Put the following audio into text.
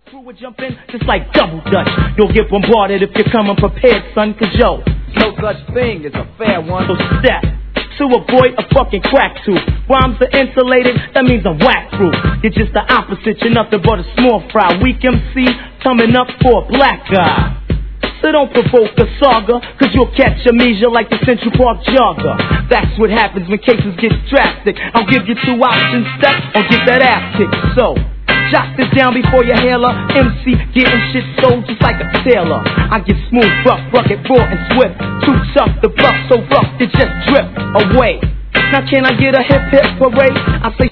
Crew would jump in just like double dutch. You'll get bombarded if you're coming prepared, son, cause yo, no such thing as a fair one. so step to avoid a fucking crack tooth. Rhymes are insulated, that means I'm whack proof. You're just the opposite, you're nothing but a small fry. Weak MC coming up for a black guy. So don't provoke a saga, cause you'll catch amnesia like the Central Park jogger. That's what happens when cases get drastic. I'll give you two options, step or get that ass kicked. So jot this down before you hail her. MC getting shit sold just like a tailor. I get smooth, rough, rugged, raw and swift. Too tough to bluff, so rough to just drift away. Now can I get a hip hip parade? I say